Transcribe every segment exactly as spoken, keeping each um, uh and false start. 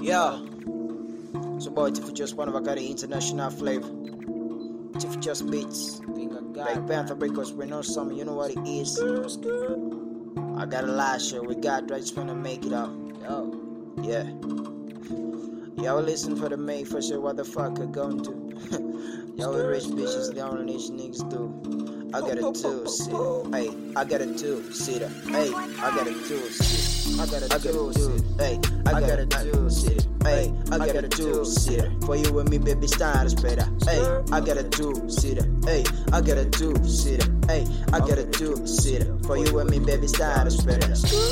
Yeah, so boy, if you just one of I got the international flavor. If you just beats, Black Panther because we know something, you know what it is. I got a lot show, we got right, just wanna make it out. Yo, yeah. Y'all listen for the main for sure what the fuck I going to. Y'all rich bitches, the only nation niggas do. I got a two seater, hey, I got a two seater, hey, I got a two seater, I got a two seater, hey, I got a two seater, hey, I got a two seater. For you and me, baby, style is better, hey, I got a two seater, hey, I got a two seater, hey, I got a two seater. For you and me, baby, style is better.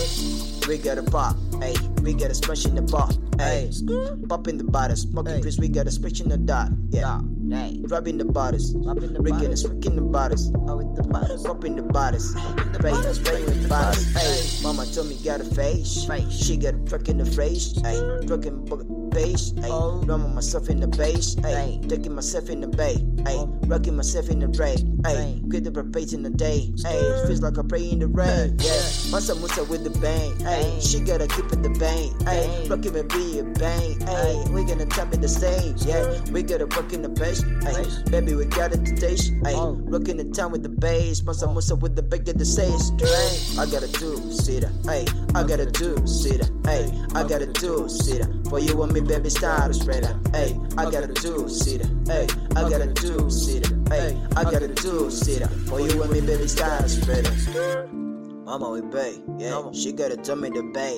We got a pop, hey, we got a smash in the bar, hey, pop in the bottles, smoking Chris, we got a smash in the dot, yeah. Hey, rubbing the bottles, Rick is freaking the bottles, oh with the bottles, popping the bottles, spray, spray with the bottles. Hey, mama told me got a face, she got a truck in the face, hey, trucking bass, hey, rubbing myself in the bass, hey, taking myself in the bay, hey, rocking myself in the break, hey, quit the repeat in the day, hey, it feels like I pray in the rain, yeah, massa musa with the bang, hey, she gotta keep it the bang, hey, rocking me be a bang, hey, we gonna tap it the same, yeah, we gotta work in the bass. Ay, baby, we got it to taste. Ay, rocking the town with the bass. Musa musa with the big at the say straight. I got a two-seater. Ay, I got a two-seater. Ay, I got a two-seater. For you and me, baby, style is spreader. Ay, I got a two-seater. Ay, I got a two-seater. Ay, I got a two-seater. For you and me, baby, style is spreader. Mama we bay, yeah. She gotta tell me the bay.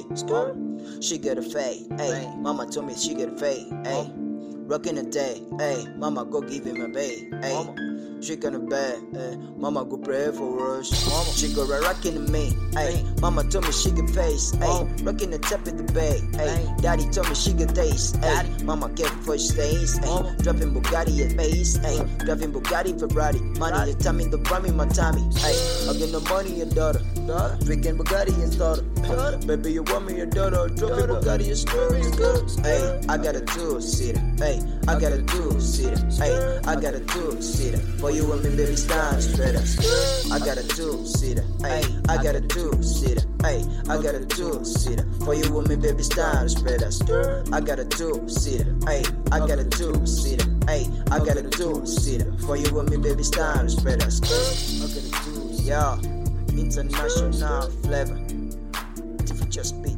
She got a fade. Ay, mama told me she got a fade. Ay. Rockin' the day, ayy, mama go give him a bay, ayy, she gonna bed, ayy, mama go pray for us, mama, she go rockin' me, ayy, mama told me she can face, ayy, rockin' the top of the bay, ayy, daddy told me she can taste, ayy, mama get for stays, ayy, dropping Bugatti at face, ayy, driving Bugatti Ferrari, money the time in the bomb in my tummy, ayy, I get no money your daughter, daughter, drinking Bugatti and daughter, daughter, baby you want me your daughter, dropping Bugatti and story, ayy, I got a two-seater, ayy. I got a two-seater, hey, I got a two-seater. For you and me, baby, style spreader. I got a two-seater, hey, I got a two-seater, hey, I got a two-seater. For you and me, baby, style spreader. I got a two-seater, hey, I got a two-seater, hey, I got a two-seater. For you and me, baby, style spreader. I got a two-seater, yeah, international flavor. If you just be